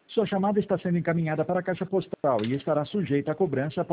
Sua chamada está sendo encaminhada para a caixa postal e estará sujeita a cobrança